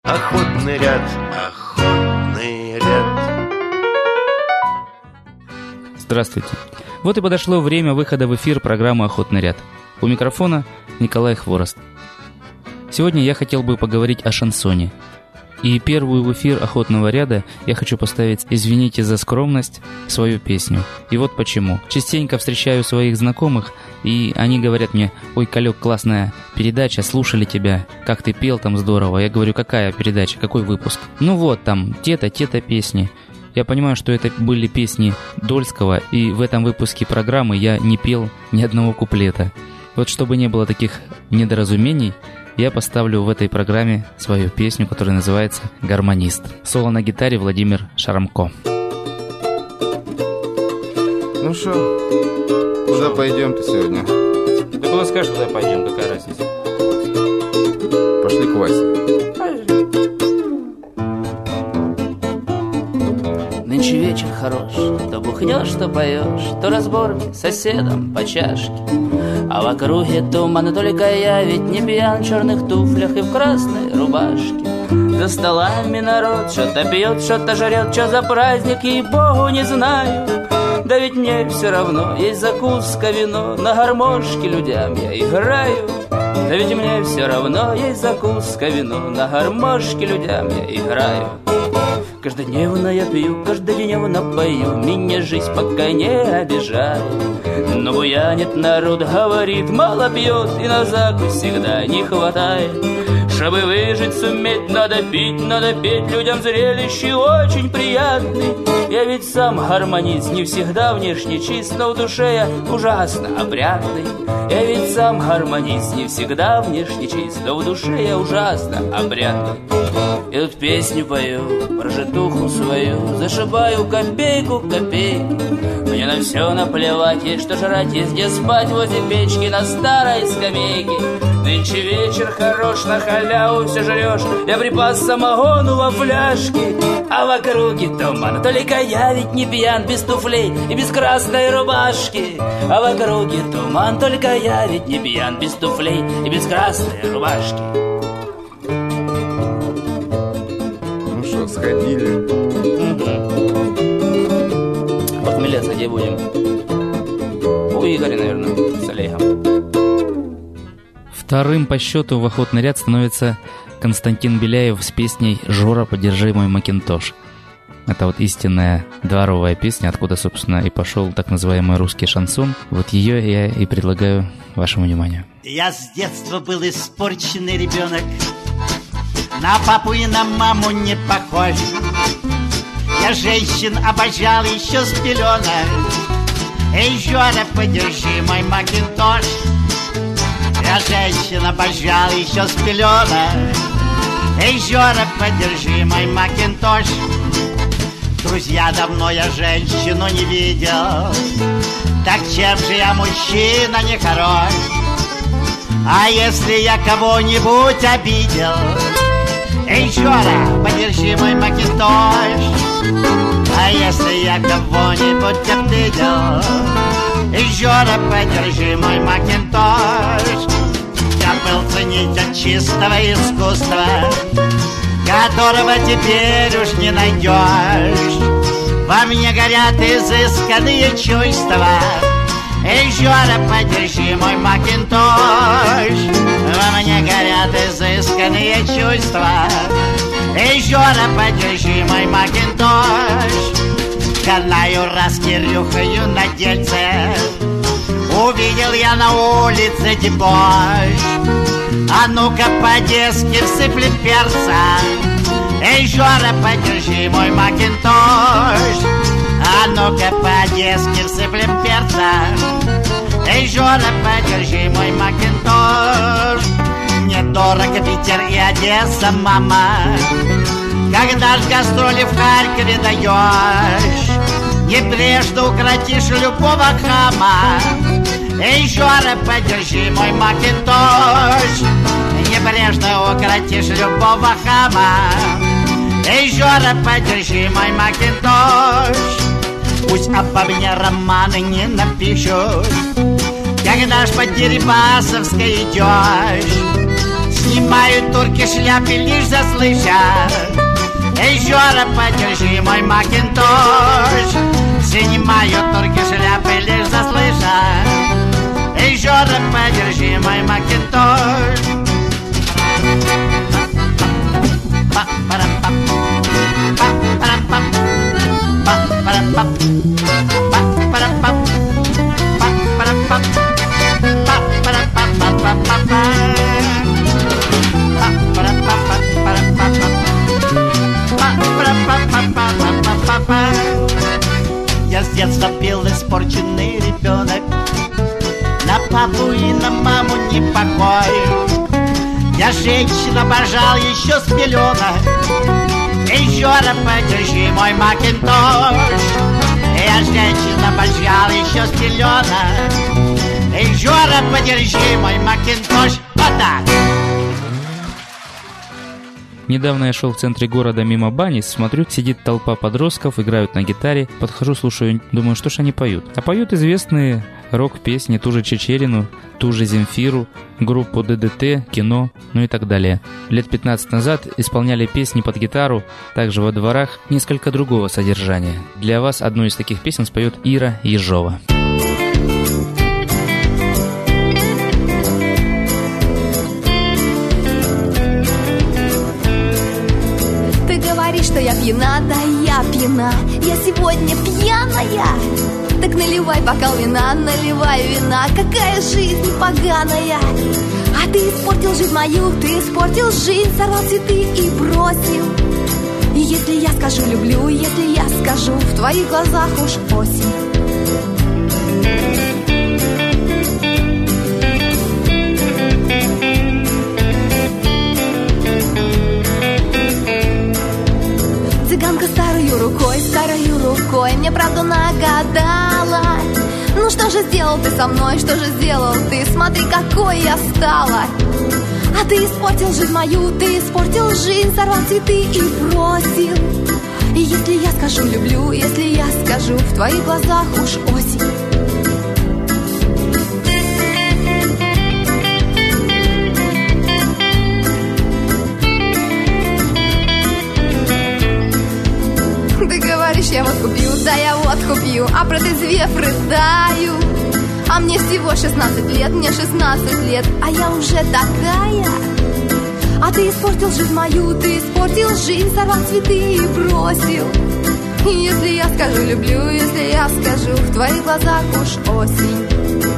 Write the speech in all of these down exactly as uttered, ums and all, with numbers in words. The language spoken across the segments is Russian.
Охотный ряд, охотный ряд. Здравствуйте. Вот и подошло время выхода в эфир программы «Охотный ряд». У микрофона Николай Хворост. Сегодня я хотел бы поговорить о шансоне. И первую в эфир «Охотного ряда» я хочу поставить «Извините за скромность» свою песню. И вот почему. Частенько встречаю своих знакомых, и они говорят мне: «Ой, Колек, классная передача, слушали тебя, как ты пел там здорово». Я говорю: «Какая передача, какой выпуск?» «Ну вот там, те-то, те-то песни». Я понимаю, что это были песни Дольского, и в этом выпуске программы я не пел ни одного куплета. Вот чтобы не было таких недоразумений, я поставлю в этой программе свою песню, которая называется «Гармонист». Соло на гитаре Владимир Шарамко. Ну что, куда пойдем-то сегодня? Ты было скажешь, куда пойдем, какая разница? Пошли к Васе. Нынче вечер хорош, то бухнешь, то поешь, то разборки соседом по чашке. А в округе туман, только я ведь не пьян, в черных туфлях и в красной рубашке. За столами народ что-то пьет, что-то жрет, что за праздник, ей-богу, не знаю. Да ведь мне все равно, есть закуска, вино, на гармошке людям я играю. Да ведь мне все равно, есть закуска, вино, на гармошке людям я играю. Каждодневно я пью, каждодневно пою, меня жизнь пока не обижает. Но буянит народ, говорит, мало пьет, и на закусь всегда не хватает. Чтобы выжить суметь, надо пить, надо петь, людям зрелище очень приятный. Я ведь сам гармонист, не всегда внешне чист, но в душе я ужасно опрятный. Я ведь сам гармонист, не всегда внешне чист, но в душе я ужасно опрятный. И тут песню пою, про житуху свою, зашибаю копейку копейки. Мне на все наплевать, есть что жрать, есть где спать, возле печки на старой скамейке. Нынче вечер хорош, на халяву все жрешь, я припас самогону во фляжке. А в округе туман, только я ведь не пьян, без туфлей и без красной рубашки. А в округе туман, только я ведь не пьян, без туфлей и без красной рубашки. Ну что, сходили? Угу. Похмеляться где будем? У Игоря, наверное, с Олегом. Вторым по счету в «Охотный ряд» становится Константин Беляев с песней «Жора, подержи мой макинтош». Это вот истинная дворовая песня, откуда, собственно, и пошел так называемый русский шансон. Вот ее я и предлагаю вашему вниманию. Я с детства был испорченный ребенок, на папу и на маму не похож. Я женщин обожал еще с пеленок. Эй, Жора, подержи мой макинтош. Я женщин обожал еще с пеленок. Эй, Жора, подержи мой макинтош. Друзья, давно я женщину не видел. Так чем же я мужчина нехорош? А если я кого-нибудь обидел? Эй, Жора, подержи мой макинтош. А если я кого-нибудь обидел? Эй, Жора, подержи мой макинтош. Я был ценитель чистого искусства, которого теперь уж не найдешь. Во мне горят изысканные чувства. Эй, Жора, подержи мой макинтош. Во мне горят изысканные чувства. Эй, Жора, подержи мой макинтош. Канаю раз Кирюхою на дельце, увидел я на улице дебош. А ну-ка по-детски всыпли перца. Эй, Жора, подержи мой макинтош. А ну-ка по-детски всыпли перца. Эй, Жора, подержи мой макинтош. Мне дорого Питер и Одесса, мама. Когда ж гастроли в Харькове даешь, небрежно укротишь любого хама. Эй, Жора, подержи мой макинтош. Небрежно укротишь любого хама. Эй, Жора, подержи мой макинтош. Пусть обо мне романы не напишут, когда ж по Дерибасовской идешь. Снимают турки шляпы, лишь заслышат: эй, Жора, подержи мой макинтош. Снимают турки шляпы, лишь заслышат: эй, Жора, подержи мой макинтош. Па-па-па-па-па, па-па-па-па, па-па-па-па, па-па-па-па, па-па-па-па-па-па-па-па. Я с детства пел испорченный ребенок, на папу и на маму не похож. Я женщин обожал еще с пеленок: эй, Жора, подержи мой макинтош. Я женщин обожал еще с пеленок: эй, Жора, подержи мой макинтош. Вот так. Недавно я шел в центре города мимо бани, смотрю, сидит толпа подростков, играют на гитаре. Подхожу, слушаю, думаю, что ж они поют. А поют известные рок-песни, ту же Чечерину, ту же Земфиру, группу ДДТ, кино, ну и так далее. Лет пятнадцать назад исполняли песни под гитару, также во дворах, несколько другого содержания. Для вас одну из таких песен споет Ира Ежова. Что я пьяна, да я пьяна, я сегодня пьяная. Так наливай бокал вина, наливай вина, какая жизнь поганая. А ты испортил жизнь мою, ты испортил жизнь, сорвал цветы и бросил. И если я скажу люблю, если я скажу, в твоих глазах уж осень. Цыганка старою рукой, старою рукой мне правду нагадала. Ну что же сделал ты со мной, что же сделал ты? Смотри, какой я стала. А ты испортил жизнь мою, ты испортил жизнь, сорвал цветы и бросил. И если я скажу люблю, если я скажу, в твоих глазах уж осень. Я водку пью, да я водку пью, а протрезвев рыдаю. А мне всего шестнадцать лет, мне шестнадцать лет, а я уже такая. А ты испортил жизнь мою, ты испортил жизнь, сорвал цветы и бросил. И если я скажу люблю, если я скажу, в твоих глазах уж осень.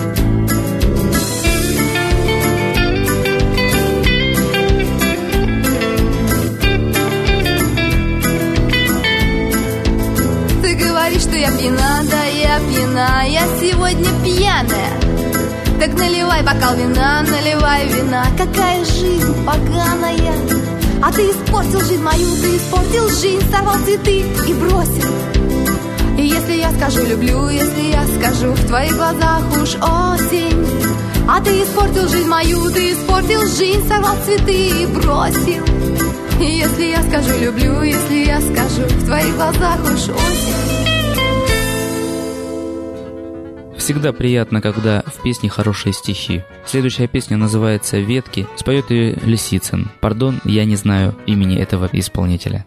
Что я пьяна, да я пьяна, я сегодня пьяная. Так наливай бокал вина, наливай вина, какая жизнь поганая. А ты испортил жизнь мою, ты испортил жизнь, сорвал цветы и бросил. И если я скажу люблю, если я скажу, в твоих глазах уж осень. А ты испортил жизнь мою, ты испортил жизнь, сорвал цветы и бросил. И если я скажу люблю, если я скажу, в твоих глазах уж осень. Всегда приятно, когда в песне хорошие стихи. Следующая песня называется «Ветки», споет ее Лисицын. Пардон, я не знаю имени этого исполнителя.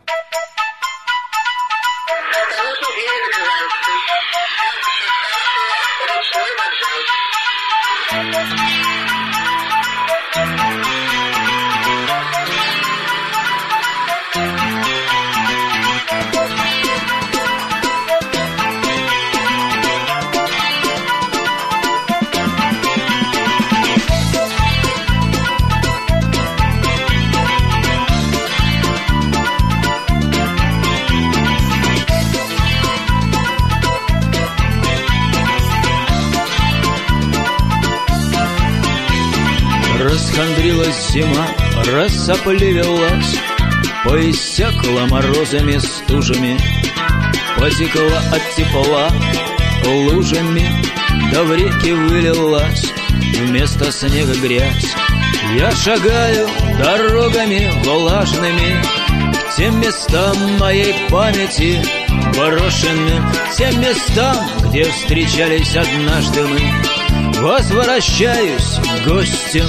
Расхандрилась зима, рассопливилась, поиссякла морозами, стужами, потекла от тепла лужами, да в реки вылилась вместо снега грязь. Я шагаю дорогами влажными к тем местам моей памяти брошенным, тем местам, где встречались однажды мы. Возвращаюсь гостем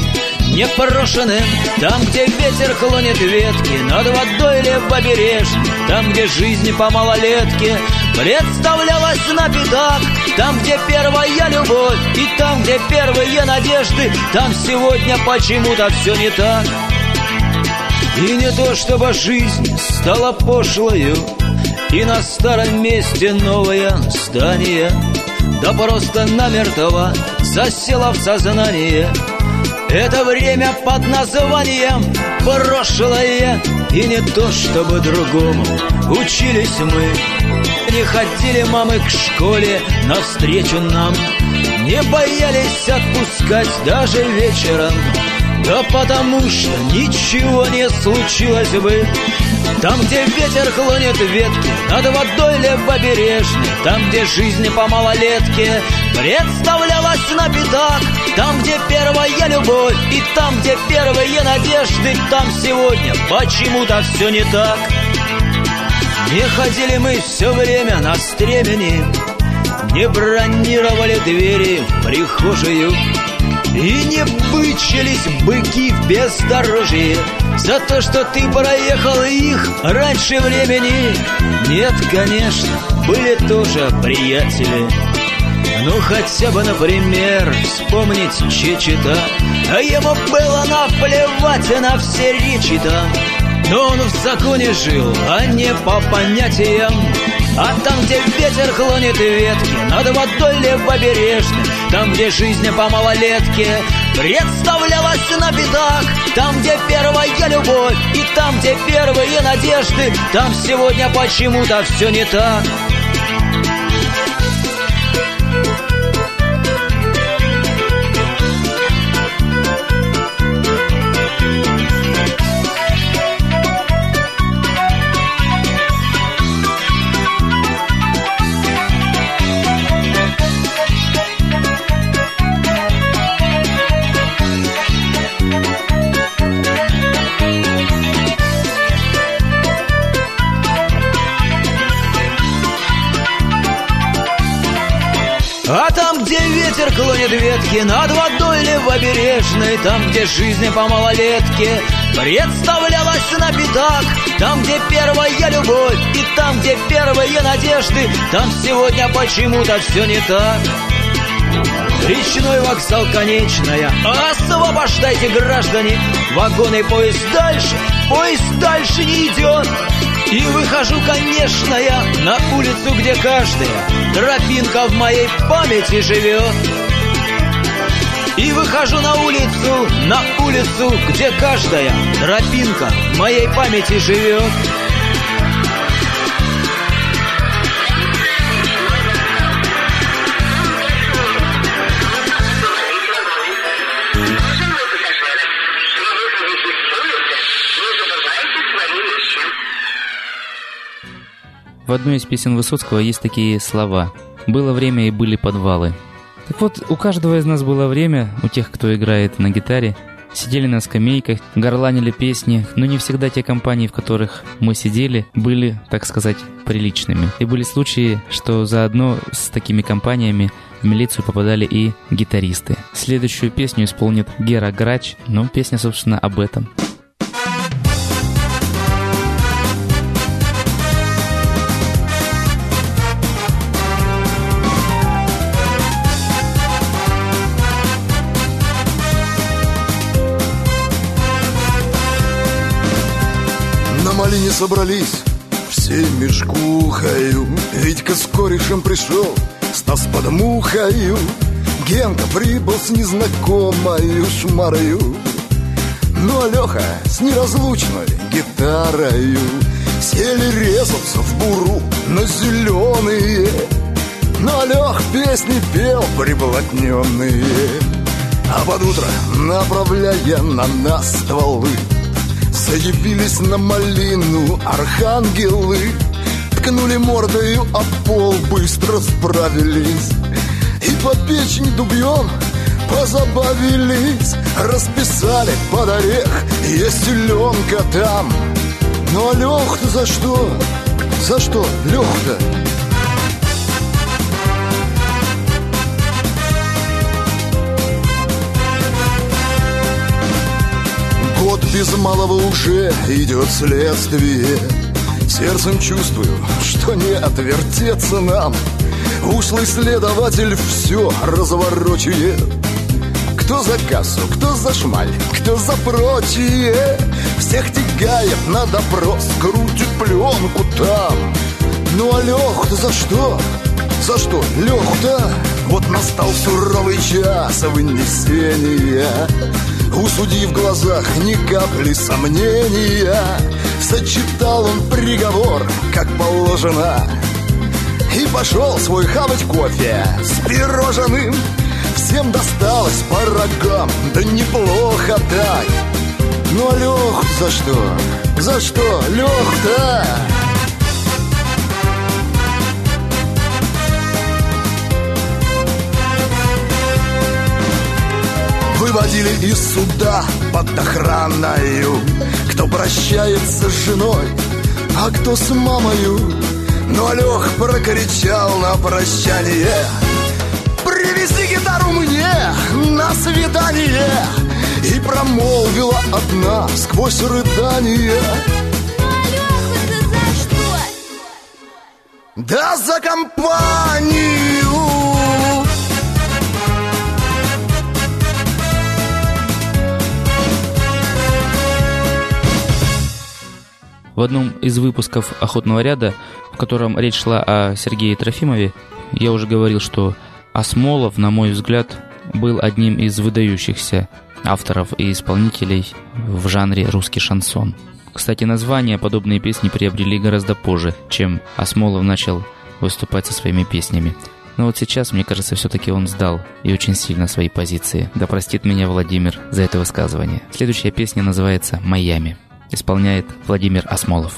непрошенным, там, где ветер клонит ветки, над водой левобережной, там, где жизнь по малолетке представлялась на пятак, там, где первая любовь и там, где первые надежды, там сегодня почему-то все не так. И не то, чтобы жизнь стала пошлою, и на старом месте новое здание, да просто намертво засело в сознание это время под названием прошлое. И не то, чтобы другому учились мы, не ходили мамы к школе навстречу нам, не боялись отпускать даже вечером, да потому что ничего не случилось бы. Там, где ветер клонит ветки, над водой левобережной, там, где жизнь по малолетке представлялась на пятак, там, где первая любовь и там, где первые надежды, там сегодня почему-то все не так. Не ходили мы все время на стремени, не бронировали двери в прихожую, и не бычились быки в бездорожье за то, что ты проехал их раньше времени. Нет, конечно, были тоже приятели, ну хотя бы, например, вспомнить Чечета, а ему было наплевать на все речи там. Но он в законе жил, а не по понятиям. А там, где ветер клонит ветки, над водой левобережной, там, где жизнь по малолетке представлялась на пятак, там, где первая любовь и там, где первые надежды, там сегодня почему-то все не так. А там, где ветер клонит ветки, над водой левобережной, там, где жизнь по малолетке представлялась на пятак, там, где первая любовь и там, где первые надежды, там сегодня почему-то все не так. Речной вокзал конечная, освобождайте, граждане, вагоны, поезд дальше, поезд дальше не идет. И выхожу, конечно, я на улицу, где каждая тропинка в моей памяти живет. И выхожу на улицу, на улицу, где каждая тропинка в моей памяти живет. В одной из песен Высоцкого есть такие слова: «Было время и были подвалы». Так вот, у каждого из нас было время, у тех, кто играет на гитаре, сидели на скамейках, горланили песни, но не всегда те компании, в которых мы сидели, были, так сказать, приличными. И были случаи, что заодно с такими компаниями в милицию попадали и гитаристы. Следующую песню исполнит Гера Грач, но песня, собственно, об этом. Не собрались все мешкухою, Витька с корешем пришел, Стас под мухою, Генка прибыл с незнакомою шмарою, ну а Леха с неразлучной гитарою сели резаться в буру на зеленые. Ну а Лех песни пел приблотненные, а под утро, направляя на нас стволы, заявились на малину архангелы, ткнули мордою, а пол быстро справились, и по печени дубьем позабавились, расписали под орех, есть Ленка там. Ну а Лех-то за что? За что Лех-то? без малого уже идет следствие. Сердцем чувствую, что не отвертеться нам. Ушлый следователь все разворочует. Кто за кассу, кто за шмаль, кто за прочее. Всех тягает на допрос, крутит пленку там. Ну а Лех-то за что? За что Лех-то? Вот настал суровый час вынесения. У судьи в глазах ни капли сомнения. Зачитал он приговор, как положено, и пошел свой хавать кофе с пирожным. Всем досталось по рогам, да неплохо так. Ну а Лех за что? За что Лех-то? Выводили из суда под охраною. Кто прощается с женой, а кто с мамою. Но Лех прокричал на прощание: привези гитару мне на свидание. И промолвила одна сквозь рыдание: а Леха-то за что? Да за компанию. В одном из выпусков «Охотного ряда», в котором речь шла о Сергее Трофимове, я уже говорил, что Асмолов, на мой взгляд, был одним из выдающихся авторов и исполнителей в жанре русский шансон. Кстати, название подобные песни приобрели гораздо позже, чем Асмолов начал выступать со своими песнями. Но вот сейчас, мне кажется, все-таки он сдал и очень сильно свои позиции. Да простит меня Владимир за это высказывание. Следующая песня называется «Майами». Исполняет Владимир Асмолов.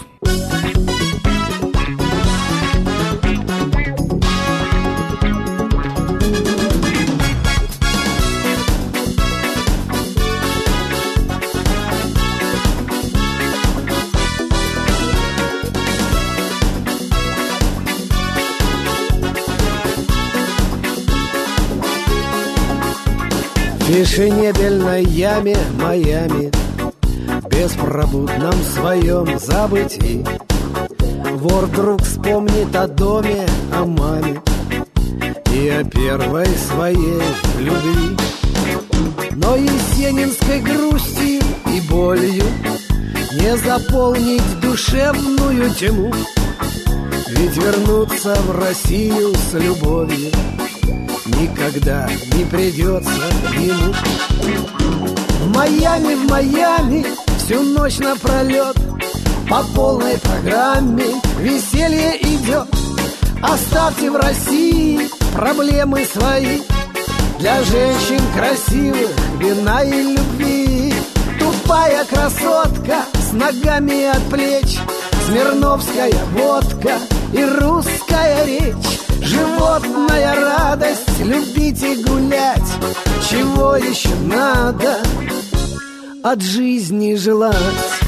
В фешенебельной яме Майами, в беспробудном своем забытии, вор вдруг вспомнит о доме, о маме и о первой своей любви. Но есенинской грустью и болью не заполнить душевную тьму, ведь вернуться в Россию с любовью никогда не придется ему. В Майами, в Майами всю ночь напролет по полной программе веселье идет. Оставьте в России проблемы свои, для женщин красивых вина и любви. Тупая красотка с ногами от плеч, смирновская водка и русская речь. Животная радость, любить и гулять. Чего еще надо от жизни желать?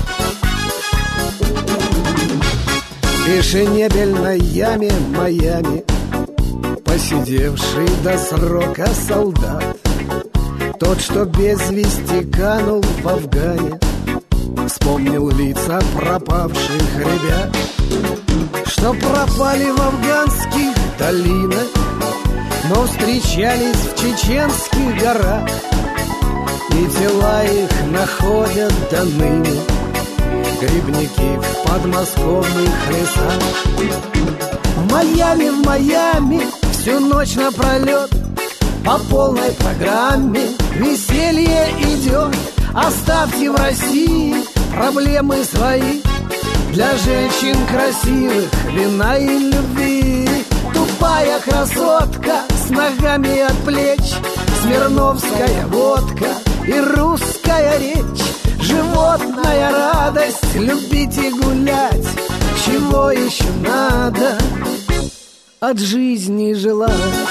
В фешенебельной яме Майами посидевший до срока солдат, тот, что без вести канул в Афгане, вспомнил лица пропавших ребят, что пропали в афганских долинах, но встречались в чеченских горах, и тела их находят до ныне грибники в подмосковных лесах. В Майами, в Майами всю ночь напролет по полной программе веселье идет. Оставьте в России проблемы свои, для женщин красивых вина и любви. Тупая красотка с ногами от плеч, смирновская водка и русская речь. Животная радость, любить и гулять. Чего еще надо от жизни желать?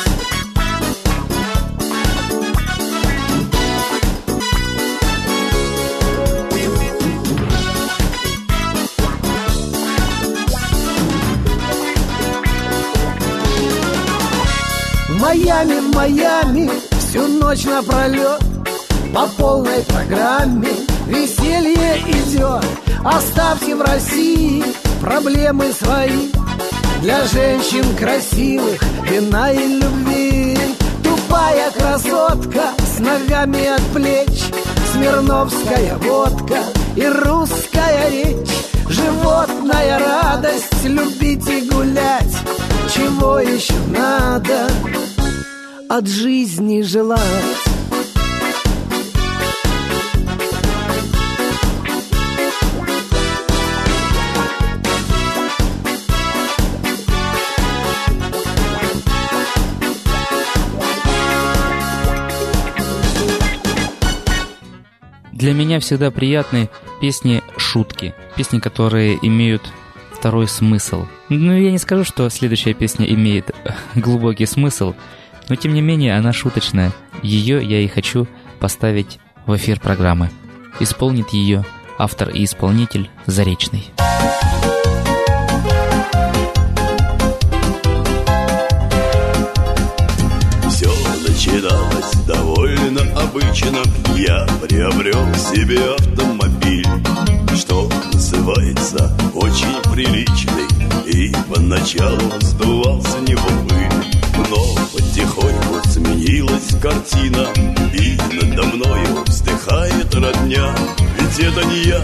В Майами, в Майами всю ночь напролет по полной программе Веселье идет, оставьте в России проблемы свои. Для женщин красивых вина и любви. Тупая красотка с ногами от плеч, смирновская водка и русская речь. Животная радость любить и гулять. Чего еще надо от жизни желать? Для меня всегда приятны песни-шутки, песни, которые имеют второй смысл. Ну, я не скажу, что следующая песня имеет глубокий смысл, но тем не менее она шуточная. Ее я и хочу поставить в эфир программы. Исполнит ее автор и исполнитель Заречный. Все начиналось довольно обычно. Я приобрел себе автомобиль, что называется очень приличный, и поначалу сдувал с него пыль. Но потихоньку сменилась картина, и надо мною вздыхает родня. Ведь это не я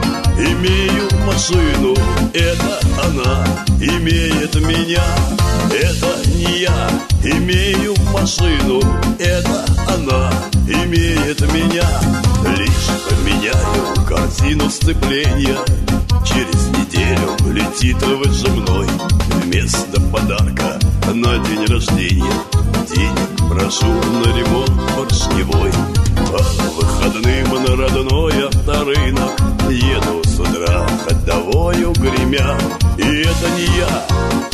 имею машину, это она имеет меня. Это не я имею машину, это она имеет меня. Лишь поменяю картину сцепления, через неделю летит выжимной. Вместо подарка на день рождения денег прошу на ремонт поршневой. По выходным на родной авторынок еду с утра ходовою гремя. И это не я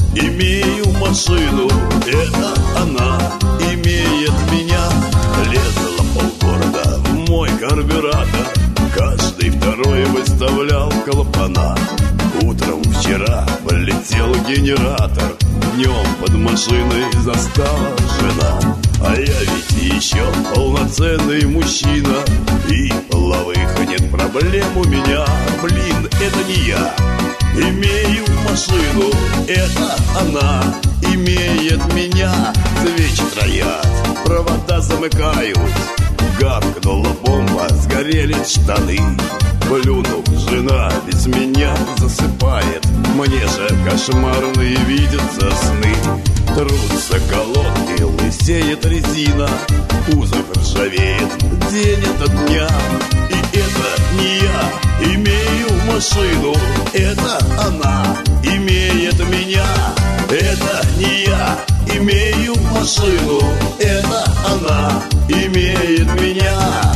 имею машину, это она имеет меня. Лезла полгорода в мой карбюратор, каждый второй выставлял клапана. Утром вчера полетел генератор, днем под машиной застала жена. А я ведь еще полноценный мужчина, и половых нет проблем у меня. Блин, это не я имею машину, это она имеет меня. Свечи троят, провода замыкают, гавкнула бомба, сгорели штаны. Плюнув, жена без меня засыпает, мне же кошмарные видятся сны. Трутся колодки, лысеет резина, кузов ржавеет день ото дня. И это не я имею машину, это она имеет меня. Это не я имею машину, это она имеет меня.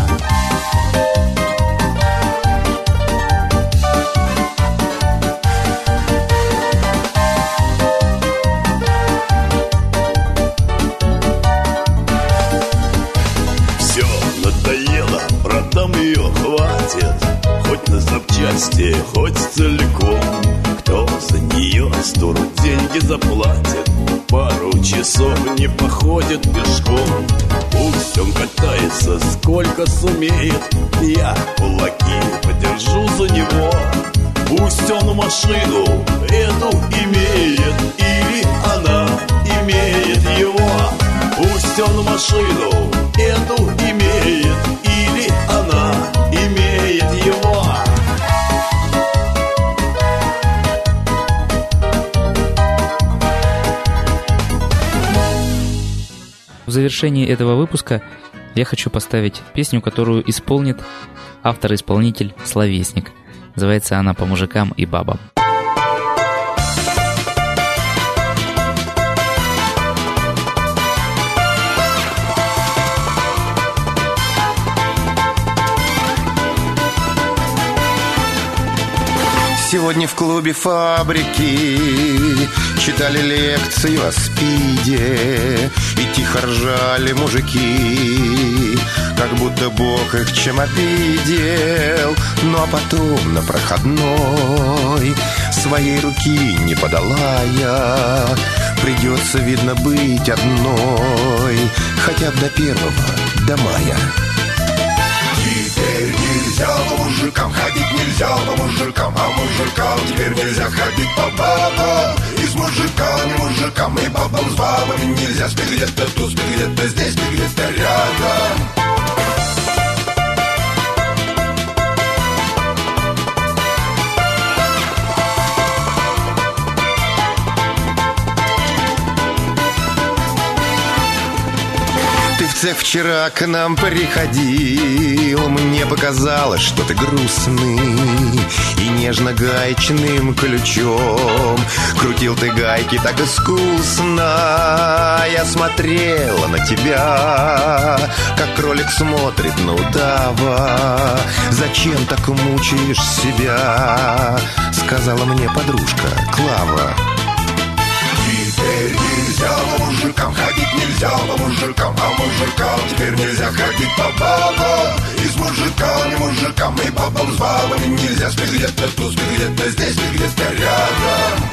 Хоть на запчасти, хоть целиком. Кто за нее сто рук деньги заплатит, пару часов не походит пешком. Пусть он катается сколько сумеет, я кулаки подержу за него. Пусть он машину эту имеет, или она имеет его. Пусть он машину эту имеет, или она имеет его. В завершении этого выпуска я хочу поставить песню, которую исполнит автор-исполнитель Словесник. Называется она «По мужикам и бабам». Сегодня в клубе фабрики читали лекцию о спиде, и тихо ржали мужики, как будто Бог их чем обидел. Ну а потом на проходной своей руки не подала я. Придется, видно, быть одной, хотя бы до первого, до мая. Теперь нельзя нельзя по мужикам, ходить нельзя по мужикам, а мужикам теперь нельзя ходить по бабам. И с мужиками, мужикам, и бабам с бабами нельзя. Спи где-то тут, спи где-то здесь, спи где-то рядом. Ты вчера к нам приходил, мне показалось, что ты грустный, и нежно гаечным ключом крутил ты гайки так искусно. Я смотрела на тебя, как кролик смотрит на удава. Зачем так мучаешь себя, сказала мне подружка Клава. Теперь нельзя по мужикам, ходить нельзя по мужикам, а мужикам теперь нельзя ходить по бабам. И с мужиками, мужикам, и бабам с бабами нельзя. Спи где-то тут, спи где-то здесь, спи где-то рядом.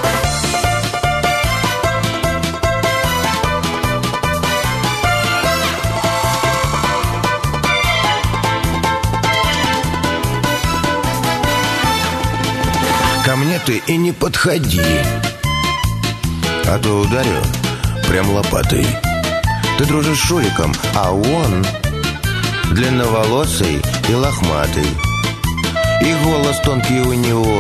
Ко мне ты и не подходи, а то ударю прям лопатой. Ты дружишь с Шуриком, а он длинноволосый и лохматый. И голос тонкий у него,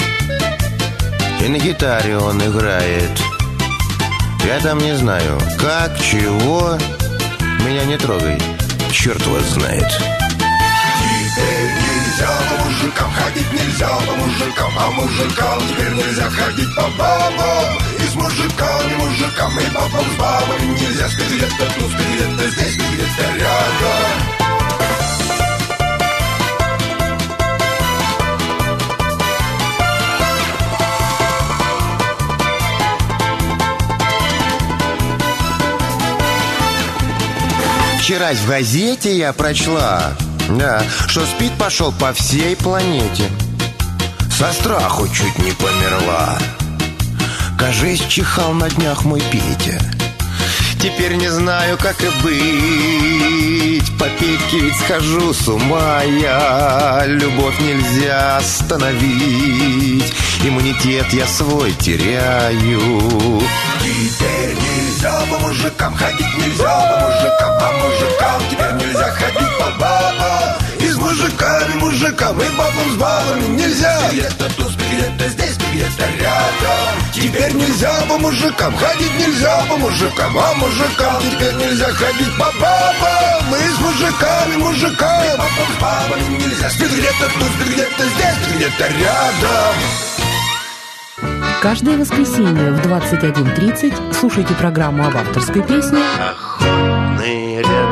и на гитаре он играет. Я там не знаю, как, чего. Меня не трогай, черт вас знает. Теперь нельзя по мужикам, ходить нельзя по мужикам, а мужикам теперь нельзя ходить по бабам. И с мужиками, мужикам, и бабам с бабами нельзя. Спи где-то тут, спи где-то здесь, спи где-то рядом. Вчера в газете я прочла, да, что СПИД пошел по всей планете. Со страху чуть не померла. Кажись, чихал на днях мой Петя. Теперь не знаю, как и быть. По Петьке ведь схожу с ума я. Любовь нельзя остановить. Иммунитет я свой теряю. Теперь нельзя по мужикам, ходить нельзя по мужикам, а мужикам теперь нельзя ходить по бабам. И с мужиками, мужикам, и бабам с бабами нельзя. Где-то тут, где-то здесь, где-то рядом. Теперь нельзя по мужикам, ходить нельзя по мужикам, а мужикам теперь нельзя ходить по бабам. И с мужиками, мужиками, и бабам с бабами нельзя. Спит где-то тут, где-то здесь, где-то рядом. Каждое воскресенье в двадцать один тридцать слушайте программу об авторской песне «Охотный ряд».